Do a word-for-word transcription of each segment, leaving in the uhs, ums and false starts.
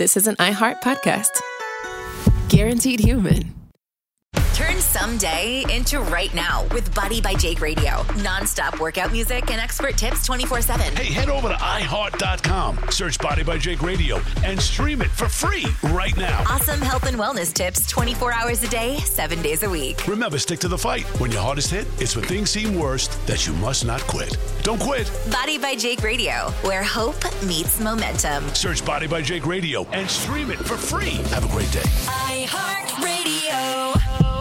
this is an iHeart podcast. Guaranteed human. Turn someday into right now with Body by Jake Radio. Non-stop workout music and expert tips twenty-four seven. Hey, head over to i heart dot com, search Body by Jake Radio, and stream it for free right now. Awesome health and wellness tips twenty-four hours a day, seven days a week. Remember, stick to the fight. When your hardest hit, it's when things seem worst that you must not quit. Don't quit. Body by Jake Radio, where hope meets momentum. Search Body by Jake Radio and stream it for free. Have a great day. iHeart Radio.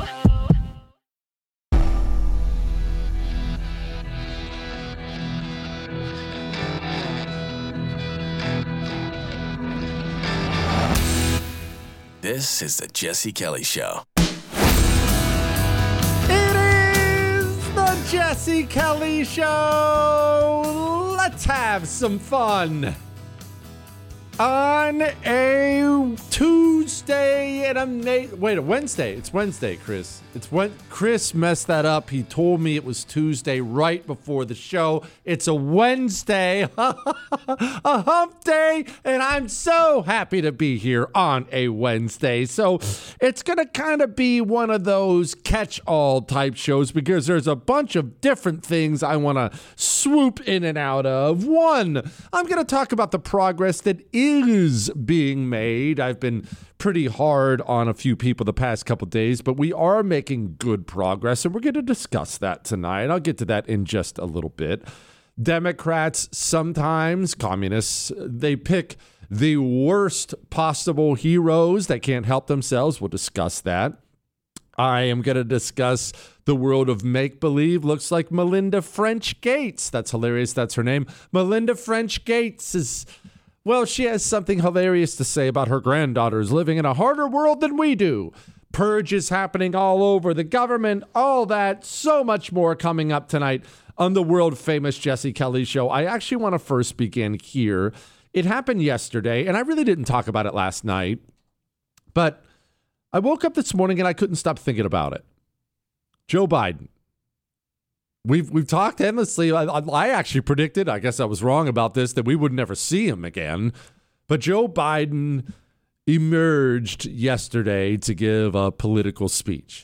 This is the Jesse Kelly Show. It is the Jesse Kelly Show. Let's have some fun. On a Tuesday and a na- wait a Wednesday. It's Wednesday, Chris. It's when Chris messed that up. He told me it was Tuesday right before the show. It's a Wednesday, a hump day, and I'm so happy to be here on a Wednesday. So it's gonna kind of be one of those catch-all type shows because there's a bunch of different things I want to swoop in and out of. One, I'm gonna talk about the progress that is being made. I've been pretty hard on a few people the past couple days, but we are making good progress, and we're going to discuss that tonight. I'll get to that in just a little bit. Democrats, sometimes communists, they pick the worst possible heroes that can't help themselves. We'll discuss that. I am going to discuss the world of make-believe. Looks like Melinda French Gates. That's hilarious. That's her name. Melinda French Gates is... Well, she has something hilarious to say about her granddaughters living in a harder world than we do. Purge is happening all over the government, all that, so much more coming up tonight on the world-famous Jesse Kelly Show. I actually want to first begin here. It happened yesterday, and I really didn't talk about it last night, but I woke up this morning and I couldn't stop thinking about it. Joe Biden. We've we've talked endlessly. I, I actually predicted, I guess I was wrong about this, that we would never see him again. But Joe Biden emerged yesterday to give a political speech.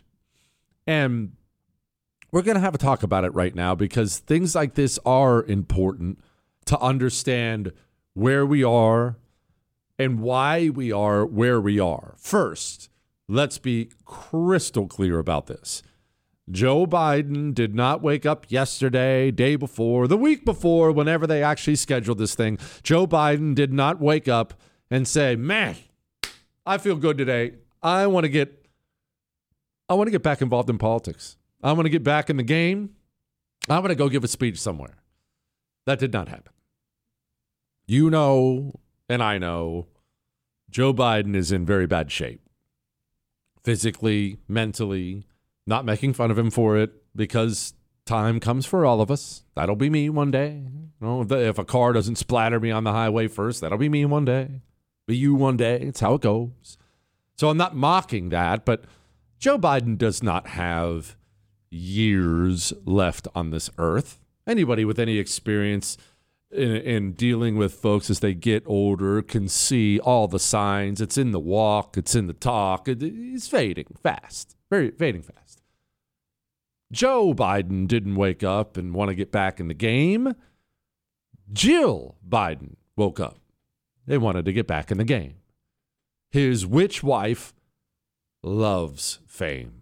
And we're going to have a talk about it right now because things like this are important to understand where we are and why we are where we are. First, let's be crystal clear about this. Joe Biden did not wake up yesterday, day before, the week before, whenever they actually scheduled this thing. Joe Biden did not wake up and say, man, I feel good today. I want to get, I want to get back involved in politics. I want to get back in the game. I want to go give a speech somewhere. That did not happen. You know, and I know, Joe Biden is in very bad shape. Physically, mentally. Not making fun of him for it because time comes for all of us. That'll be me one day. You know, if, the, if a car doesn't splatter me on the highway first, that'll be me one day. Be you one day. It's how it goes. So I'm not mocking that, but Joe Biden does not have years left on this earth. Anybody with any experience in, in dealing with folks as they get older can see all the signs. It's in the walk. It's in the talk. It, it's fading fast. Very fading fast. Joe Biden didn't wake up and want to get back in the game. Jill Biden woke up. They wanted to get back in the game. His witch wife loves fame,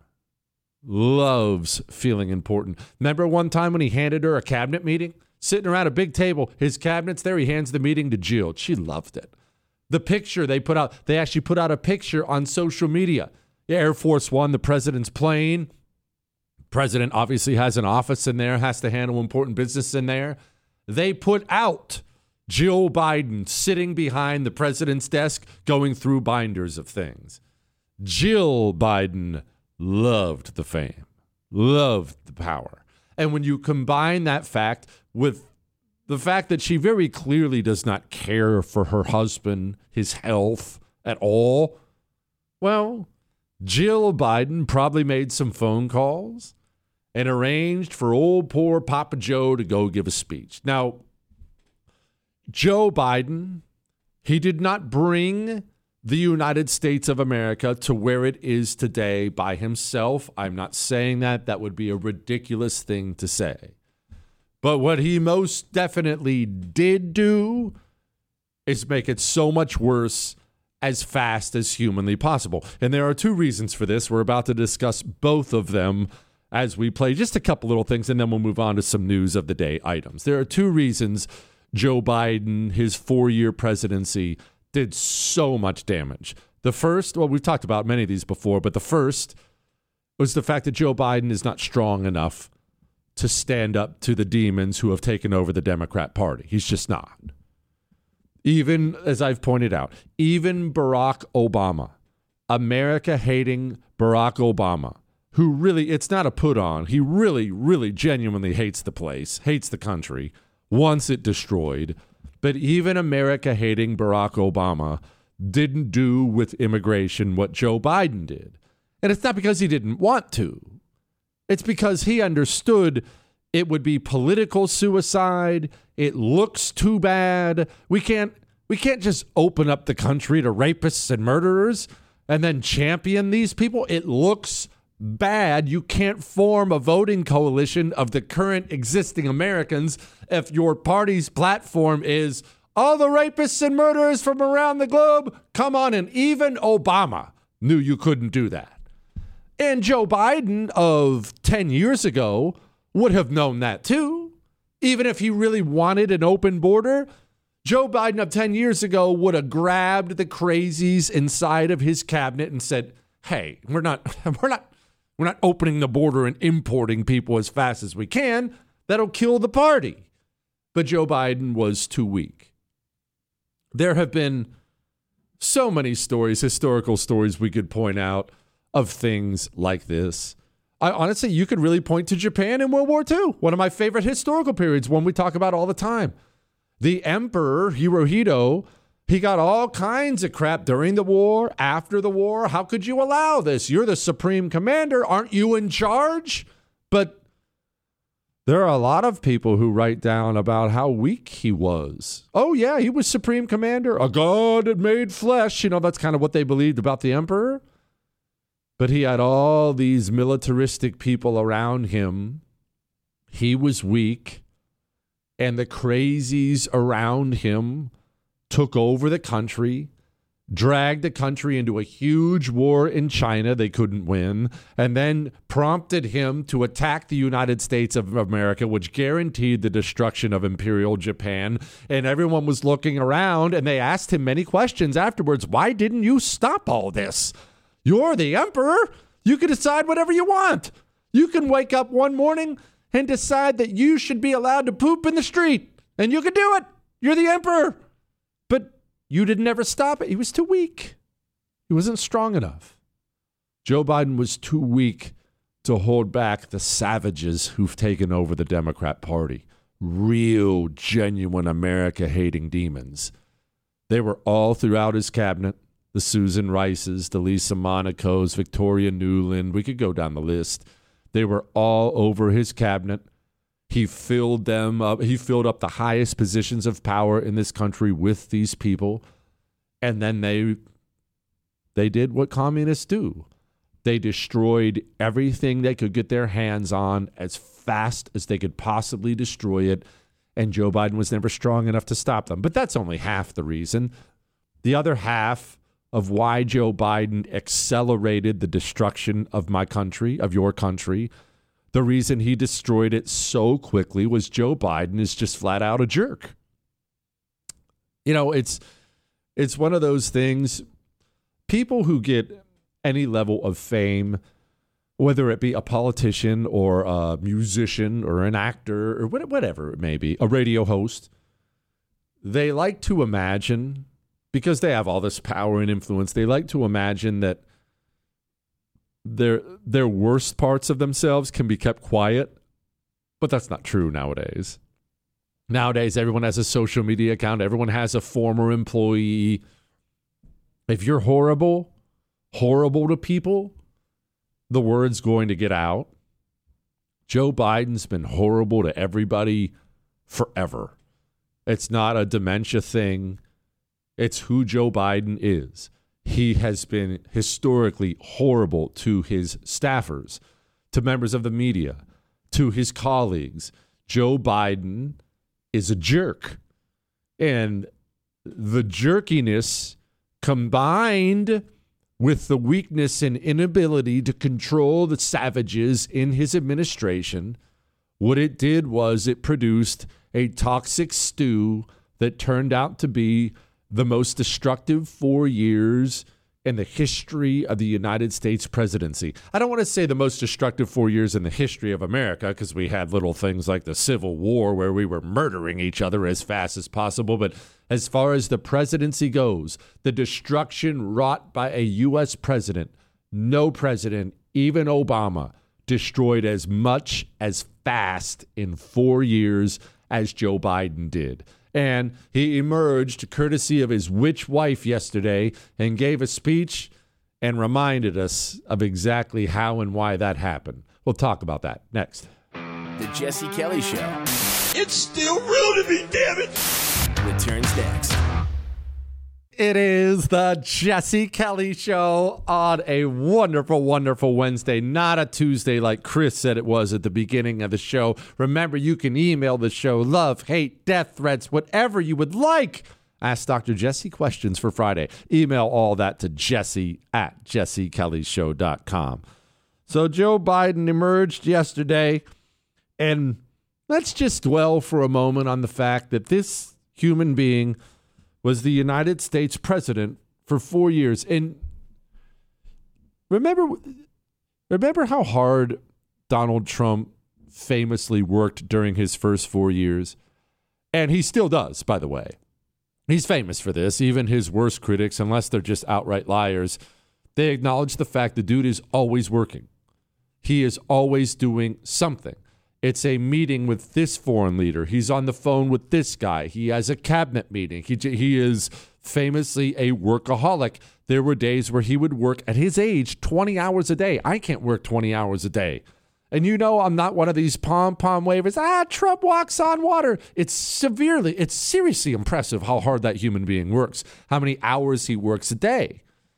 loves feeling important. Remember one time when he handed her a cabinet meeting? Sitting around a big table, his cabinet's there, he hands the meeting to Jill. She loved it. The picture they put out, they actually put out a picture on social media. Air Force One, the president's plane. President obviously has an office in there, has to handle important business in there. They put out Jill Biden sitting behind the president's desk going through binders of things. Jill Biden loved the fame, loved the power. And when you combine that fact with the fact that she very clearly does not care for her husband, his health at all, well, Jill Biden probably made some phone calls and arranged for old poor Papa Joe to go give a speech. Now, Joe Biden, he did not bring the United States of America to where it is today by himself. I'm not saying that. That would be a ridiculous thing to say. But what he most definitely did do is make it so much worse as fast as humanly possible. And there are two reasons for this. We're about to discuss both of them as we play just a couple little things, and then we'll move on to some news of the day items. There are two reasons Joe Biden, his four-year presidency, did so much damage. The first, well, we've talked about many of these before, but the first was the fact that Joe Biden is not strong enough to stand up to the demons who have taken over the Democrat Party. He's just not. Even, as I've pointed out, even Barack Obama, America-hating Barack Obama, who really, it's not a put on, he really, really genuinely hates the place, hates the country, wants it destroyed. But even America-hating Barack Obama didn't do with immigration what Joe Biden did. And it's not because he didn't want to. It's because he understood it would be political suicide. It looks too bad. We can't, we can't just open up the country to rapists and murderers and then champion these people. It looks bad. You can't form a voting coalition of the current existing Americans if your party's platform is all the rapists and murderers from around the globe. Come on, and even Obama knew you couldn't do that. And Joe Biden of ten years ago would have known that too. Even if he really wanted an open border, Joe Biden of ten years ago would have grabbed the crazies inside of his cabinet and said, hey, we're not, we're not, We're not opening the border and importing people as fast as we can. That'll kill the party. But Joe Biden was too weak. There have been so many stories, historical stories we could point out of things like this. I honestly, you could really point to Japan in World War Two, one of my favorite historical periods, one we talk about all the time. The Emperor Hirohito, he got all kinds of crap during the war, after the war. How could you allow this? You're the supreme commander. Aren't you in charge? But there are a lot of people who write down about how weak he was. Oh, yeah, he was supreme commander. A god had made flesh. You know, that's kind of what they believed about the emperor. But he had all these militaristic people around him. He was weak. And the crazies around him took over the country, dragged the country into a huge war in China they couldn't win, and then prompted him to attack the United States of America, which guaranteed the destruction of Imperial Japan. And everyone was looking around, and they asked him many questions afterwards. Why didn't you stop all this? You're the emperor. You can decide whatever you want. You can wake up one morning and decide that you should be allowed to poop in the street, and you can do it. You're the emperor. But you didn't ever stop it. He was too weak. He wasn't strong enough. Joe Biden was too weak to hold back the savages who've taken over the Democrat Party. Real, genuine America-hating demons. They were all throughout his cabinet. The Susan Rices, the Lisa Monacos, Victoria Nuland. We could go down the list. They were all over his cabinet. He filled them up. He filled up the highest positions of power in this country with these people. And then they they did what communists do. They destroyed everything they could get their hands on as fast as they could possibly destroy it. And Joe Biden was never strong enough to stop them. But that's only half the reason. The other half of why Joe Biden accelerated the destruction of my country, of your country, the reason he destroyed it so quickly was Joe Biden is just flat out a jerk. You know, it's it's one of those things, people who get any level of fame, whether it be a politician or a musician or an actor or whatever it may be, a radio host, they like to imagine, because they have all this power and influence, they like to imagine that their their worst parts of themselves can be kept quiet, but that's not true nowadays. Nowadays, everyone has a social media account. Everyone has a former employee. If you're horrible, horrible to people, the word's going to get out. Joe Biden's been horrible to everybody forever. It's not a dementia thing. It's who Joe Biden is. he has been historically horrible to his staffers, to members of the media, to his colleagues. Joe Biden is a jerk. And the jerkiness combined with the weakness and inability to control the savages in his administration, what it did was it produced a toxic stew that turned out to be the most destructive four years in the history of the United States presidency. I don't want to say the most destructive four years in the history of America, because we had little things like the Civil War where we were murdering each other as fast as possible. But as far as the presidency goes, the destruction wrought by a U S president, no president, even Obama, destroyed as much as fast in four years as Joe Biden did. And he emerged courtesy of his witch wife yesterday and gave a speech and reminded us of exactly how and why that happened. We'll talk about that next. The Jesse Kelly Show It's still real to me, damn it! returns next. It is the Jesse Kelly Show on a wonderful, wonderful Wednesday, not a Tuesday like Chris said it was at the beginning of the show. Remember, you can email the show, love, hate, death threats, whatever you would like. Ask Doctor Jesse questions for Friday. Email all that to Jesse at jesse kelly show dot com. So Joe Biden emerged yesterday, and let's just dwell for a moment on the fact that this human being was the United States president for four years. And remember, remember how hard Donald Trump famously worked during his first four years? And he still does, by the way. He's famous for this. Even his worst critics, unless they're just outright liars, they acknowledge the fact the dude is always working. He is always doing something. It's a meeting with this foreign leader. He's on the phone with this guy. He has a cabinet meeting. He he is famously a workaholic. There were days where he would work at his age twenty hours a day. I can't work twenty hours a day. And you know I'm not one of these pom-pom wavers. Ah, Trump walks on water. It's severely, it's seriously impressive how hard that human being works, how many hours he works a day.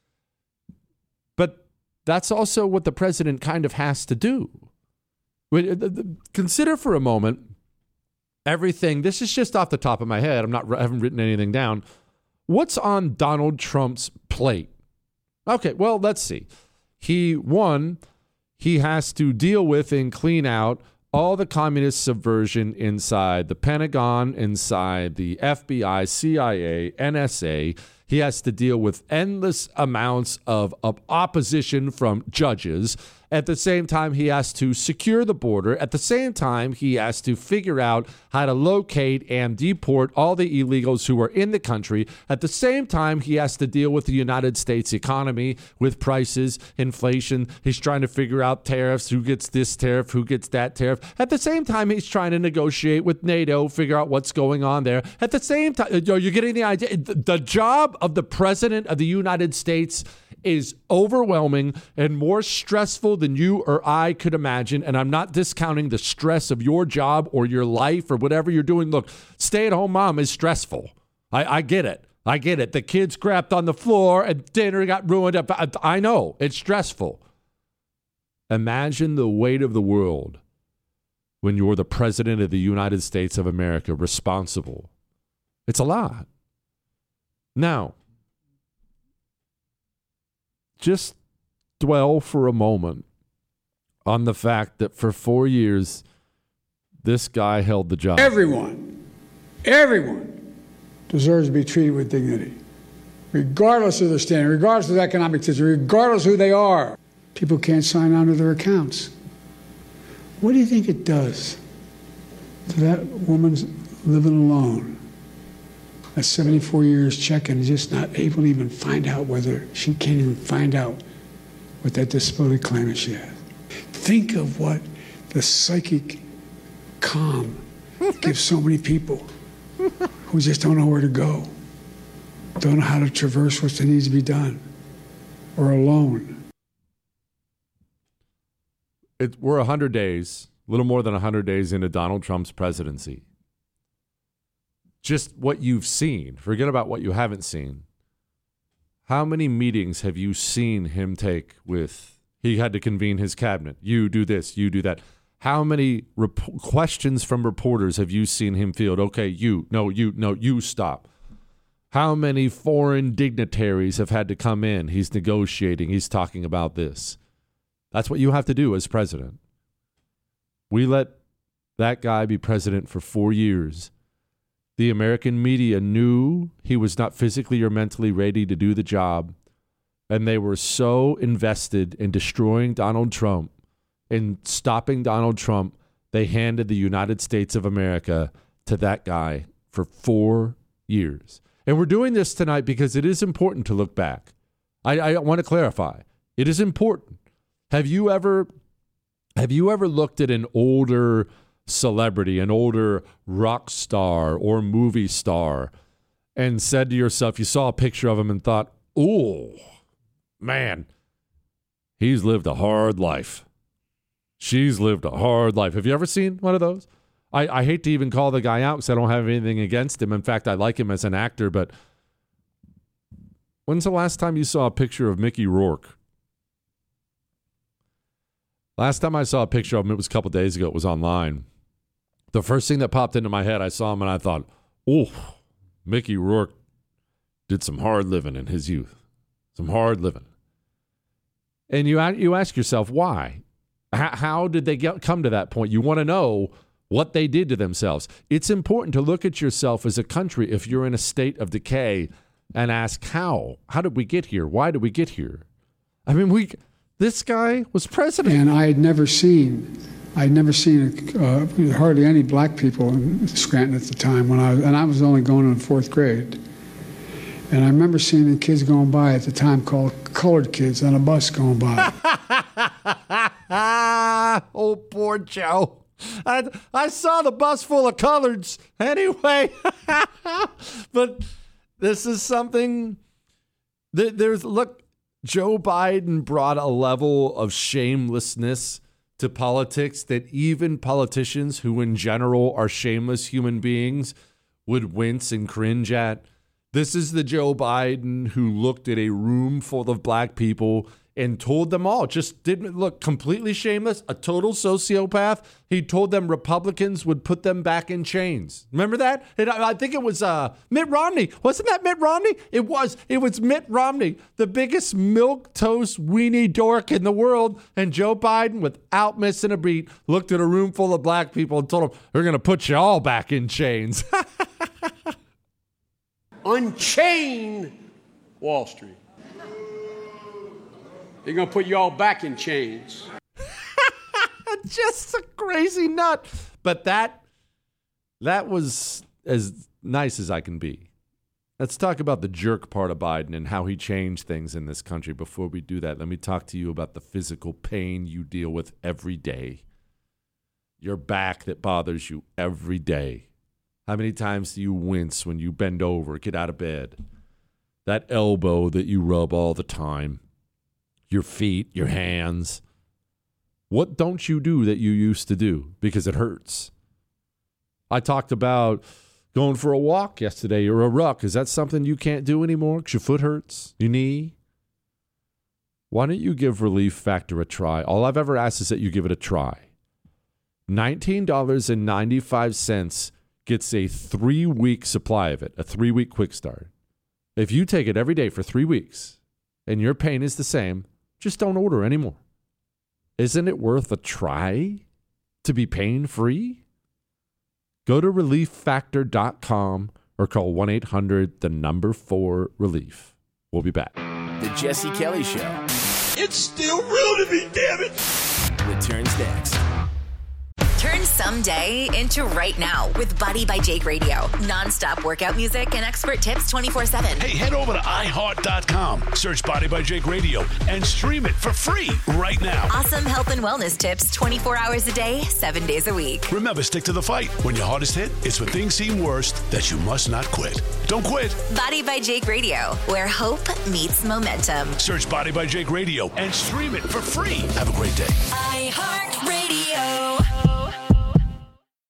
But that's also what the president kind of has to do. Consider for a moment everything. This is just off the top of my head. I'm not. I haven't written anything down. What's on Donald Trump's plate? Okay, well, let's see. He one, he has to deal with and clean out all the communist subversion inside the Pentagon, inside the F B I, C I A, N S A. He has to deal with endless amounts of, of opposition from judges. At the same time, he has to secure the border. At the same time, he has to figure out how to locate and deport all the illegals who are in the country. At the same time, he has to deal with the United States economy, with prices, inflation. He's trying to figure out tariffs, who gets this tariff, who gets that tariff. At the same time, he's trying to negotiate with NATO, figure out what's going on there. At the same time, you're getting the idea. The job of the president of the United States is overwhelming and more stressful than you or I could imagine. And I'm not discounting the stress of your job or your life or whatever you're doing. Look, stay-at-home mom is stressful. I, I get it. I get it. The kids crapped on the floor and dinner got ruined. I, I know. It's stressful. Imagine the weight of the world when you're the president of the United States of America, responsible. It's a lot. Now, just dwell for a moment on the fact that for four years, this guy held the job. Everyone, everyone deserves to be treated with dignity, regardless of their standing, regardless of the economic situation, regardless of who they are. People can't sign on to their accounts. What do you think it does to that woman's living alone? At seventy-four years checking, just not able to even find out whether she can't even find out what that disability claim is she has. Think of what the psychic calm gives so many people who just don't know where to go, don't know how to traverse what needs to be done, or alone. It, we're one hundred days, a little more than one hundred days into Donald Trump's presidency. Just what you've seen, forget about what you haven't seen. how many meetings have you seen him take with, he had to convene his cabinet. You do this, you do that. How many rep- questions from reporters have you seen him field? Okay, you, no, you, no, you stop. How many foreign dignitaries have had to come in? He's negotiating. He's talking about this. That's what you have to do as president. We let that guy be president for four years. The American media knew he was not physically or mentally ready to do the job, and they were so invested in destroying Donald Trump, in stopping Donald Trump, they handed the United States of America to that guy for four years. And we're doing this tonight because it is important to look back. I, I want to clarify. It is important. Have you ever, have you ever looked at an older celebrity, an older rock star or movie star, and said to yourself, you saw a picture of him and thought, oh, man, he's lived a hard life. She's lived a hard life. Have you ever seen one of those? I, I hate to even call the guy out because I don't have anything against him. In fact, I like him as an actor, but when's the last time you saw a picture of Mickey Rourke? Last time I saw a picture of him, it was a couple days ago. It was online. The first thing that popped into my head, I saw him and I thought, oh, Mickey Rourke did some hard living in his youth. Some hard living. And you you ask yourself, why? How, how did they get, come to that point? You want to know what they did to themselves. It's important to look at yourself as a country if you're in a state of decay and ask, how? How did we get here? Why did we get here? I mean, we this guy was president. And I had never seen... I'd never seen uh, hardly any black people in Scranton at the time when I was, and I was only going in fourth grade. And I remember seeing the kids going by at the time called colored kids on a bus going by. Oh, poor Joe. I, I saw the bus full of coloreds anyway. But this is something that there's, look, Joe Biden brought a level of shamelessness to politics that even politicians who in general are shameless human beings would wince and cringe at. This is the Joe Biden who looked at a room full of black people and told them all, just didn't look completely shameless, a total sociopath. He told them Republicans would put them back in chains. Remember that? And I, I think it was uh, Mitt Romney. Wasn't that Mitt Romney? It was. It was Mitt Romney, the biggest milquetoast weenie dork in the world. And Joe Biden, without missing a beat, looked at a room full of black people and told them, we're going to put you all back in chains. Unchain Wall Street. They're going to put you all back in chains. Just a crazy nut. But that that was as nice as I can be. Let's talk about the jerk part of Biden and how he changed things in this country. Before we do that, let me talk to you about the physical pain you deal with every day. Your back that bothers you every day. How many times do you wince when you bend over, get out of bed? That elbow that you rub all the time. Your feet, your hands. What don't you do that you used to do because it hurts? I talked about going for a walk yesterday or a ruck. Is that something you can't do anymore because your foot hurts, your knee? Why don't you give Relief Factor a try? All I've ever asked is that you give it a try. nineteen dollars and ninety-five cents gets a three-week supply of it, a three-week quick start. If you take it every day for three weeks and your pain is the same, just don't order anymore. Isn't it worth a try to be pain-free? Go to relief factor dot com or call one eight hundred the number four relief. We'll be back. The Jesse Kelly Show It's still real to me, damn it. returns next. Turn someday into right now with Body by Jake Radio. Non-stop workout music and expert tips twenty-four seven. Hey, head over to i heart dot com, search Body by Jake Radio, and stream it for free right now. Awesome health and wellness tips twenty-four hours a day, seven days a week. Remember, stick to the fight. When your hardest hit, it's when things seem worst that you must not quit. Don't quit. Body by Jake Radio, where hope meets momentum. Search Body by Jake Radio and stream it for free. Have a great day. iHeartRadio.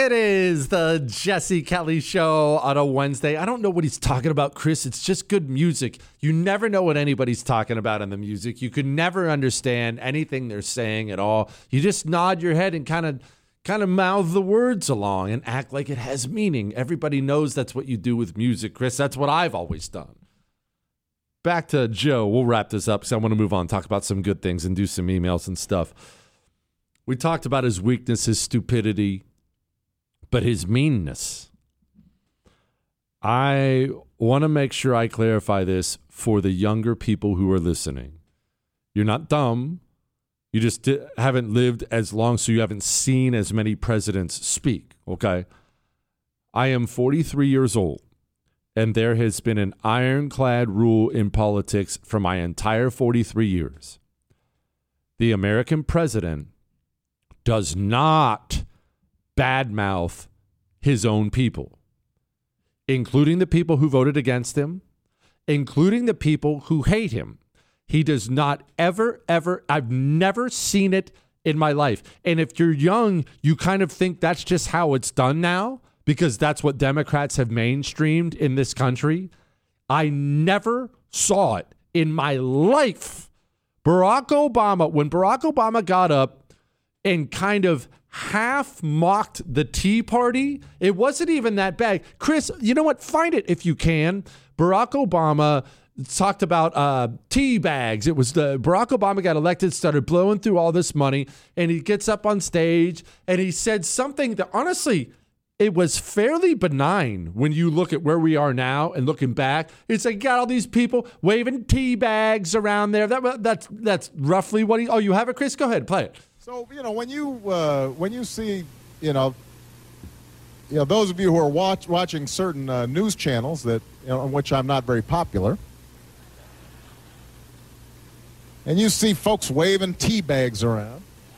It is the Jesse Kelly Show on a Wednesday. I don't know what he's talking about, Chris. It's just good music. You never know what anybody's talking about in the music. You can never understand anything they're saying at all. You just nod your head and kind of kind of mouth the words along and act like it has meaning. Everybody knows that's what you do with music, Chris. That's what I've always done. Back to Joe. We'll wrap this up because I want to move on, talk about some good things and do some emails and stuff. We talked about his weakness, his stupidity, but his meanness. I want to make sure I clarify this for the younger people who are listening. You're not dumb. You just di- haven't lived as long, so you haven't seen as many presidents speak, okay? I am forty-three years old, and there has been an ironclad rule in politics for my entire forty-three years. The American president does not badmouth his own people, including the people who voted against him, including the people who hate him. He does not ever, ever, I've never seen it in my life. And if you're young, you kind of think that's just how it's done now because that's what Democrats have mainstreamed in this country. I never saw it in my life. Barack Obama, when Barack Obama got up and kind of half mocked the Tea Party, it wasn't even that bad. Chris, you know what? Find it if you can. Barack Obama talked about uh, tea bags. It was the Barack Obama got elected, started blowing through all this money, and he gets up on stage and he said something that honestly, it was fairly benign when you look at where we are now and looking back. It's like, got all these people waving tea bags around there. That, that's, that's roughly what he, oh, you have it, Chris? Go ahead, play it. So, you know, when you uh, when you see, you know, you know, those of you who are watch, watching certain uh, news channels that, you know, on which I'm not very popular, and you see folks waving tea bags around,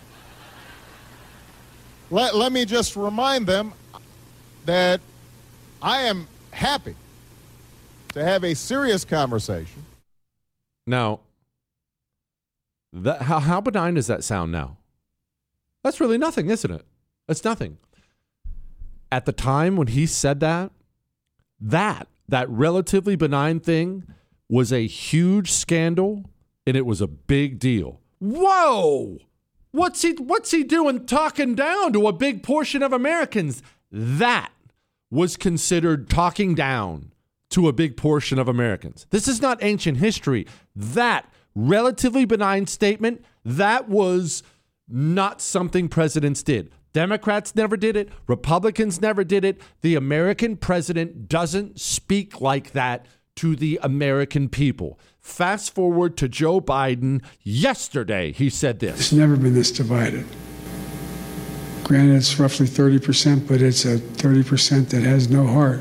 let, let me just remind them that I am happy to have a serious conversation. Now, that, how, how benign does that sound now? That's really nothing, isn't it? That's nothing. At the time when he said that, that, that relatively benign thing was a huge scandal, and it was a big deal. Whoa! What's he, what's he doing talking down to a big portion of Americans? That was considered talking down to a big portion of Americans. This is not ancient history. That relatively benign statement, that was not something presidents did. Democrats never did it. Republicans never did it. The American president doesn't speak like that to the American people. Fast forward to Joe Biden. Yesterday, he said this. It's never been this divided. Granted, it's roughly thirty percent, but it's a thirty percent that has no heart.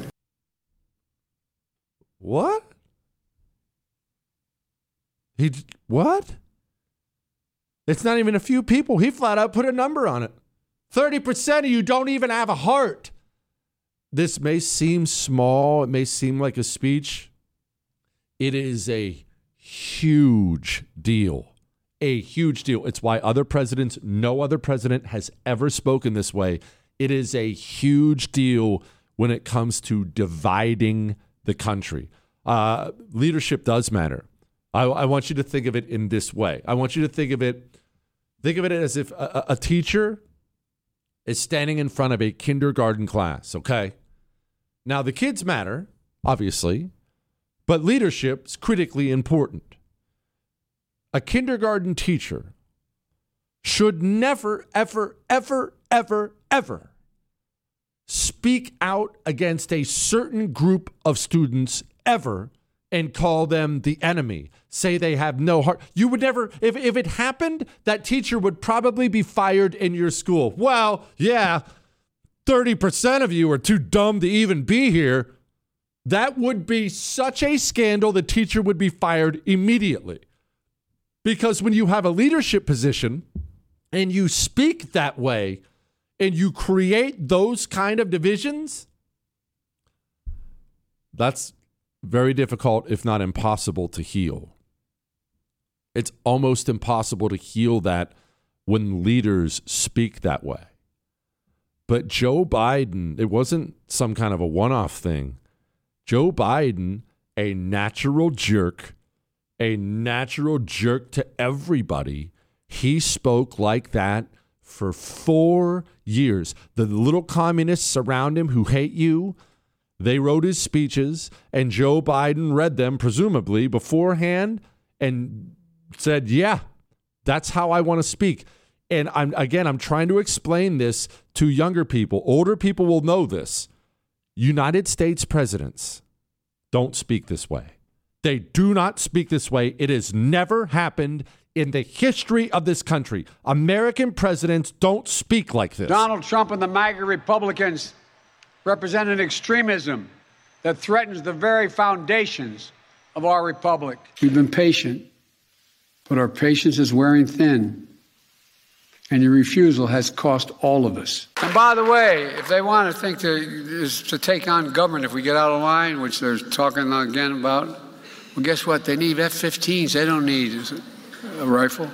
What? He, what? It's not even a few people. He flat out put a number on it. thirty percent of you don't even have a heart. This may seem small. It may seem like a speech. It is a huge deal. A huge deal. It's why other presidents, no other president has ever spoken this way. It is a huge deal when it comes to dividing the country. Uh, leadership does matter. I, I want you to think of it in this way. I want you to think of it, think of it as if a, a teacher is standing in front of a kindergarten class, okay? Now, the kids matter, obviously, but leadership is critically important. A kindergarten teacher should never, ever, ever, ever, ever speak out against a certain group of students ever and call them the enemy, say they have no heart. You would never, if, if it happened, that teacher would probably be fired in your school. Well, yeah, thirty percent of you are too dumb to even be here. That would be such a scandal, the teacher would be fired immediately. Because when you have a leadership position and you speak that way and you create those kind of divisions, that's very difficult, if not impossible, to heal. It's almost impossible to heal that when leaders speak that way. But Joe Biden, it wasn't some kind of a one-off thing. Joe Biden, a natural jerk, a natural jerk to everybody. He spoke like that for four years. The little communists around him who hate you, they wrote his speeches, and Joe Biden read them, presumably, beforehand, and said, yeah, that's how I want to speak. And I'm again, I'm trying to explain this to younger people. Older people will know this. United States presidents don't speak this way. They do not speak this way. It has never happened in the history of this country. American presidents don't speak like this. Donald Trump and the MAGA Republicans represent an extremism that threatens the very foundations of our republic. We've been patient, but our patience is wearing thin. And your refusal has cost all of us. And by the way, if they want to think to, is to take on government if we get out of line, which they're talking again about, well, guess what? They need F fifteens. They don't need a rifle.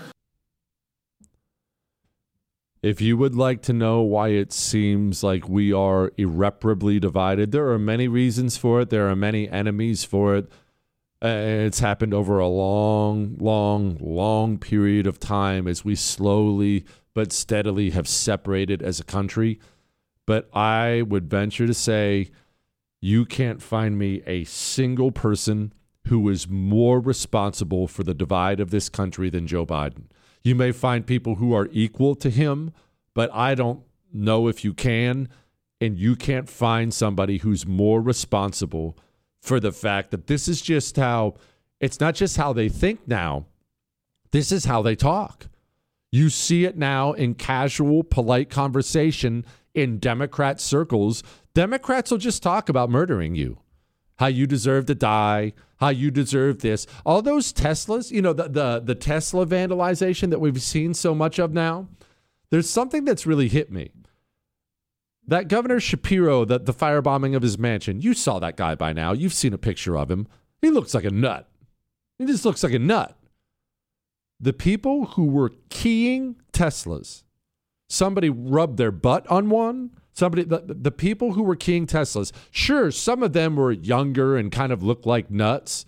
If you would like to know why it seems like we are irreparably divided, there are many reasons for it. There are many enemies for it. Uh, it's happened over a long, long, long period of time as we slowly but steadily have separated as a country. But I would venture to say you can't find me a single person who is more responsible for the divide of this country than Joe Biden. You may find people who are equal to him, but I don't know if you can, and you can't find somebody who's more responsible for the fact that this is just how, it's not just how they think now, this is how they talk. You see it now in casual, polite conversation in Democrat circles. Democrats will just talk about murdering you, how you deserve to die, how you deserve this. All those Teslas, you know, the, the, the Tesla vandalization that we've seen so much of now, there's something that's really hit me. That Governor Shapiro, the, the firebombing of his mansion, you saw that guy by now. You've seen a picture of him. He looks like a nut. He just looks like a nut. The people who were keying Teslas, somebody rubbed their butt on one. Somebody, the, the people who were keying Teslas, sure, some of them were younger and kind of looked like nuts.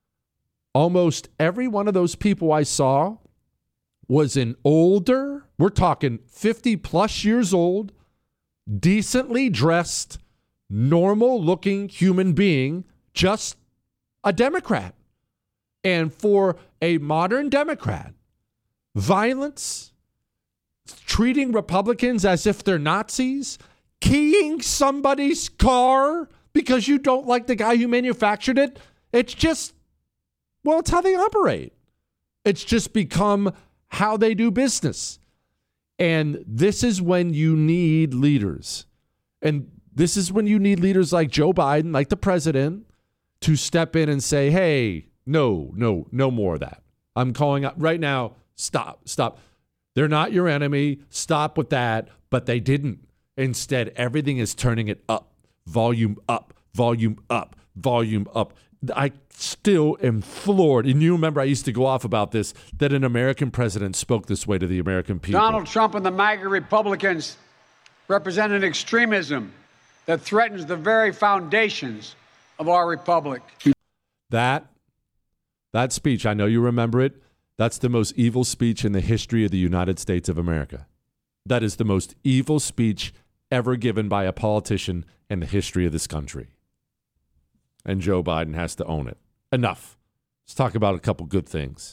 Almost every one of those people I saw was an older, we're talking fifty plus years old, decently dressed, normal looking human being, just a Democrat. And for a modern Democrat, violence, treating Republicans as if they're Nazis, keying somebody's car because you don't like the guy who manufactured it, it's just, well, it's how they operate. It's just become how they do business. And this is when you need leaders. And this is when you need leaders like Joe Biden, like the president, to step in and say, hey, no, no, no more of that. I'm calling out right now, stop, stop. They're not your enemy. Stop with that. But they didn't. Instead, everything is turning it up. Volume up, volume up, volume up. I still am floored. And you remember I used to go off about this, that an American president spoke this way to the American people. Donald Trump and the MAGA Republicans represent an extremism that threatens the very foundations of our republic. That, that speech, I know you remember it. That's the most evil speech in the history of the United States of America. That is the most evil speech ever given by a politician in the history of this country. And Joe Biden has to own it. Enough. Let's talk about a couple good things.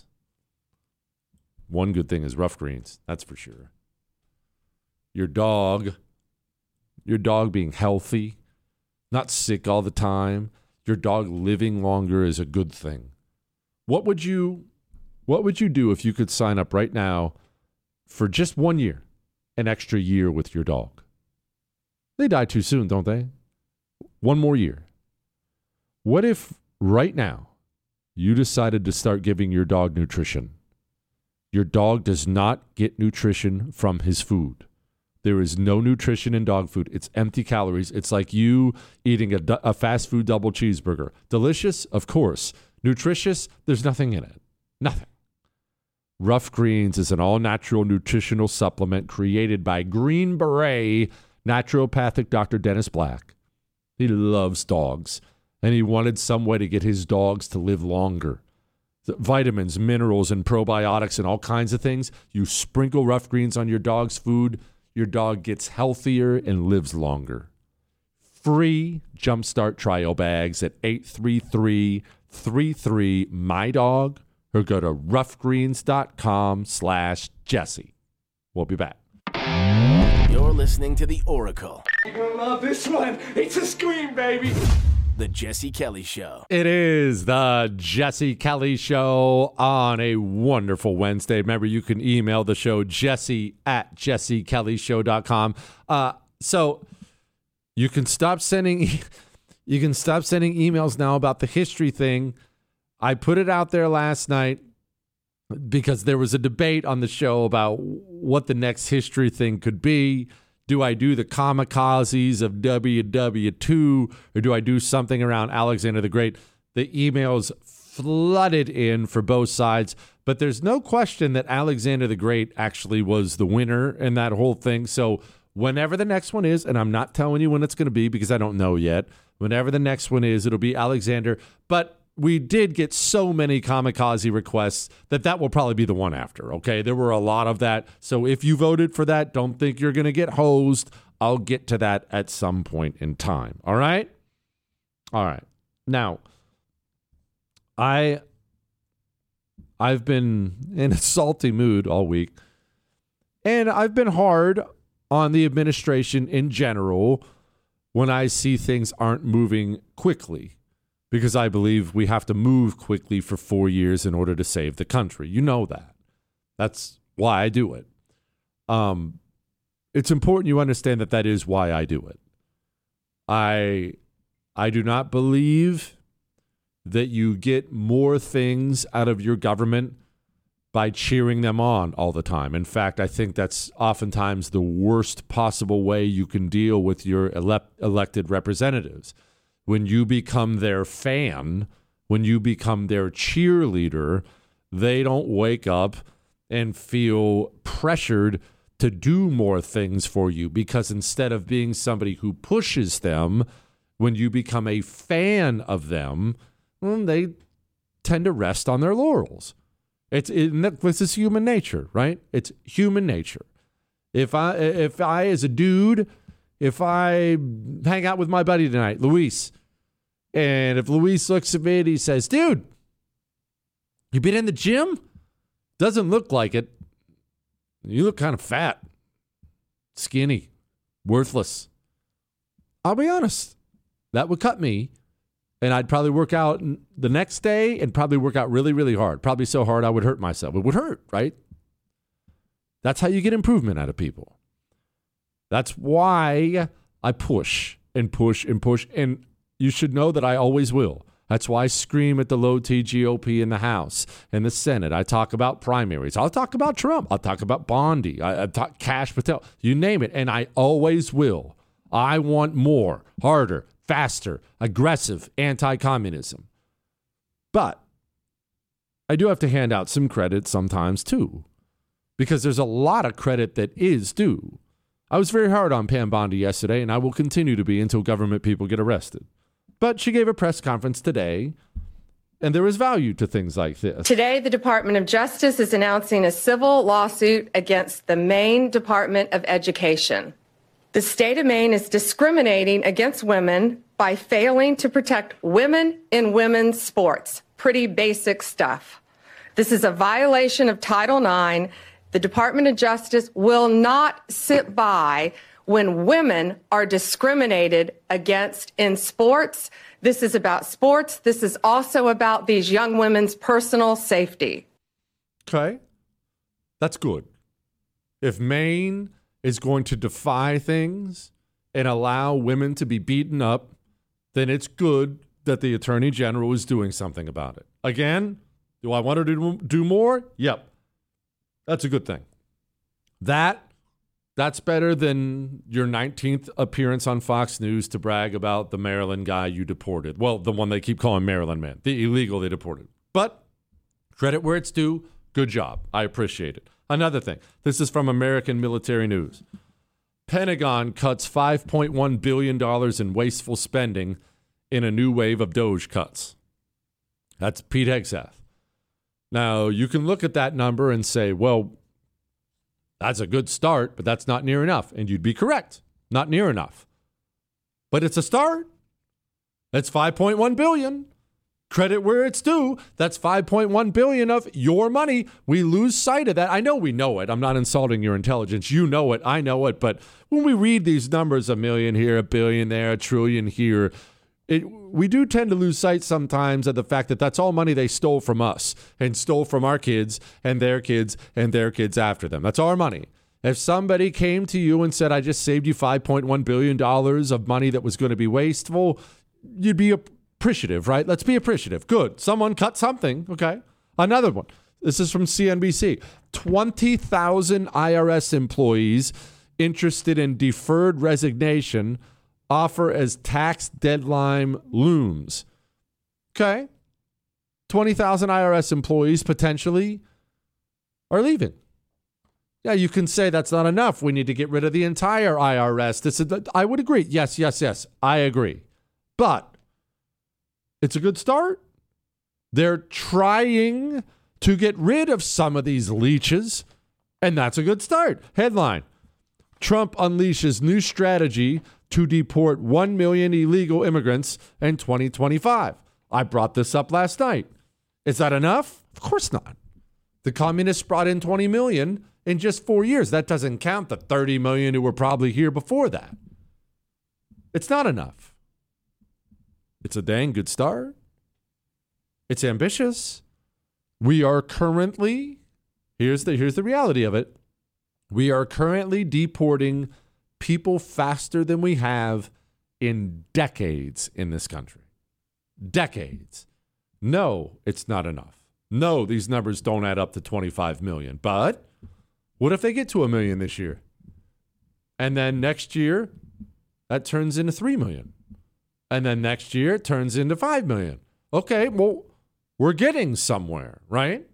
One good thing is Rough Greens, that's for sure. Your dog, your dog being healthy, not sick all the time, your dog living longer is a good thing. What would you what would you do if you could sign up right now for just one year, an extra year with your dog? They die too soon, don't they? One more year. What if right now you decided to start giving your dog nutrition? Your dog does not get nutrition from his food. There is no nutrition in dog food. It's empty calories. It's like you eating a, a fast food double cheeseburger. Delicious, of course. Nutritious, there's nothing in it. Nothing. Rough Greens is an all-natural nutritional supplement created by Green Beret naturopathic Doctor Dennis Black. He loves dogs, and he wanted some way to get his dogs to live longer. The vitamins, minerals, and probiotics and all kinds of things. You sprinkle Rough Greens on your dog's food, your dog gets healthier and lives longer. Free Jumpstart trial bags at eight three three, three three, M Y D O G or go to roughgreens.com slash Jesse. We'll be back. You're listening to The Oracle. You're gonna love this one. It's a scream, baby. The Jesse Kelly Show. It is the Jesse Kelly Show on a wonderful Wednesday. Remember, you can email the show, jesse at jesse kelly show dot com. Uh, so you can stop sending you can stop sending emails now about the history thing. I put it out there last night because there was a debate on the show about what the next history thing could be. Do I do the kamikazes of W W two or do I do something around Alexander the Great? The emails flooded in for both sides, but there's no question that Alexander the Great actually was the winner in that whole thing. So whenever the next one is, and I'm not telling you when it's going to be because I don't know yet, whenever the next one is, it'll be Alexander. But we did get so many kamikaze requests that that will probably be the one after, okay? There were a lot of that. So if you voted for that, don't think you're going to get hosed. I'll get to that at some point in time, all right? All right. Now, I, I've been in a salty mood all week, and I've been hard on the administration in general when I see things aren't moving quickly. Because I believe we have to move quickly for four years in order to save the country. You know that. That's why I do it. Um, it's important you understand that that is why I do it. I, I do not believe that you get more things out of your government by cheering them on all the time. In fact, I think that's oftentimes the worst possible way you can deal with your ele- elected representatives. When you become their fan, when you become their cheerleader, they don't wake up and feel pressured to do more things for you because instead of being somebody who pushes them, when you become a fan of them, well, they tend to rest on their laurels. It's it, this is human nature, right? It's human nature. If I if I as a dude, if I hang out with my buddy tonight, Luis, and if Luis looks at me and he says, dude, you been in the gym? Doesn't look like it. You look kind of fat, skinny, worthless. I'll be honest. That would cut me. And I'd probably work out the next day and probably work out really, really hard. Probably so hard I would hurt myself. It would hurt, right? That's how you get improvement out of people. That's why I push and push and push. And you should know that I always will. That's why I scream at the low-T G O P in the House and the Senate. I talk about primaries. I'll talk about Trump. I'll talk about Bondi. I, I talk Kash Patel. You name it, and I always will. I want more, harder, faster, aggressive anti-communism. But I do have to hand out some credit sometimes, too, because there's a lot of credit that is due. I was very hard on Pam Bondi yesterday, and I will continue to be until government people get arrested. But she gave a press conference today, and there is value to things like this. Today, the Department of Justice is announcing a civil lawsuit against the Maine Department of Education. The state of Maine is discriminating against women by failing to protect women in women's sports. Pretty basic stuff. This is a violation of Title nine. The Department of Justice will not sit by when women are discriminated against in sports. This is about sports. This is also about these young women's personal safety. Okay. That's good. If Maine is going to defy things and allow women to be beaten up, then it's good that the Attorney General is doing something about it. Again, do I want her to do more? Yep. That's a good thing. That That's better than your nineteenth appearance on Fox News to brag about the Maryland guy you deported. Well, the one they keep calling Maryland man, the illegal they deported. But credit where it's due. Good job. I appreciate it. Another thing. This is from American Military News. Pentagon cuts five point one billion dollars in wasteful spending in a new wave of Doge cuts. That's Pete Hegseth. Now, you can look at that number and say, well, that's a good start, but that's not near enough. And you'd be correct. Not near enough. But it's a start. That's five point one billion dollars. Credit where it's due. That's five point one billion dollars of your money. We lose sight of that. I know we know it. I'm not insulting your intelligence. You know it. I know it. But when we read these numbers, a million here, a billion there, a trillion here, it, we do tend to lose sight sometimes of the fact that that's all money they stole from us and stole from our kids and their kids and their kids after them. That's our money. If somebody came to you and said, I just saved you five point one billion dollars of money that was going to be wasteful, you'd be appreciative, right? Let's be appreciative. Good. Someone cut something. Okay. Another one. This is from C N B C. twenty thousand I R S employees interested in deferred resignation offer as tax deadline looms. Okay. twenty thousand I R S employees potentially are leaving. Yeah, you can say that's not enough. We need to get rid of the entire I R S. This is, I would agree. Yes, yes, yes. I agree. But it's a good start. They're trying to get rid of some of these leeches, and that's a good start. Headline: Trump unleashes new strategy to deport one million illegal immigrants in twenty twenty-five. I brought this up last night. Is that enough? Of course not. The communists brought in twenty million in just four years. That doesn't count the thirty million who were probably here before that. It's not enough. It's a dang good start. It's ambitious. We are currently, here's the, here's the reality of it. We are currently deporting people faster than we have in decades in this country. Decades. No, it's not enough. No, these numbers don't add up to twenty-five million. But what if they get to a million this year? And then next year, that turns into three million. And then next year, it turns into five million. Okay, well, we're getting somewhere, right?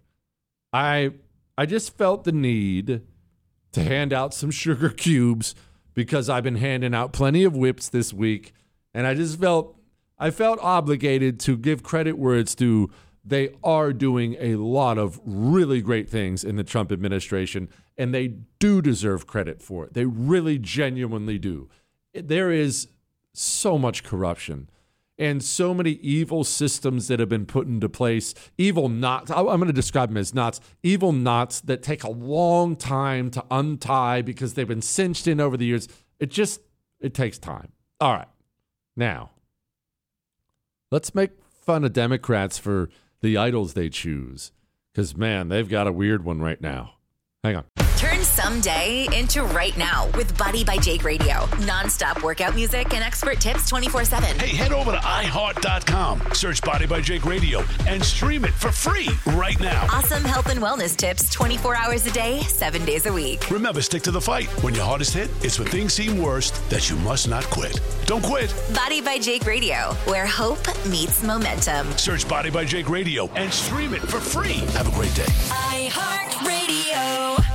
I I just felt the need to hand out some sugar cubes because I've been handing out plenty of whips this week. And I just felt, I felt obligated to give credit where it's due. They are doing a lot of really great things in the Trump administration, and they do deserve credit for it. They really genuinely do. There is so much corruption and so many evil systems that have been put into place. Evil knots. I'm going to describe them as knots. Evil knots that take a long time to untie because they've been cinched in over the years. It just, it takes time. All right. Now, let's make fun of Democrats for the idols they choose. Because, man, they've got a weird one right now. Hang on. Turn someday into right now with Body by Jake Radio. Non-stop workout music and expert tips twenty-four seven. Hey, head over to i heart dot com, search Body by Jake Radio, and stream it for free right now. Awesome health and wellness tips twenty-four hours a day, seven days a week. Remember, stick to the fight. When your heart is hit, it's when things seem worst that you must not quit. Don't quit. Body by Jake Radio, where hope meets momentum. Search Body by Jake Radio and stream it for free. Have a great day. iHeartRadio.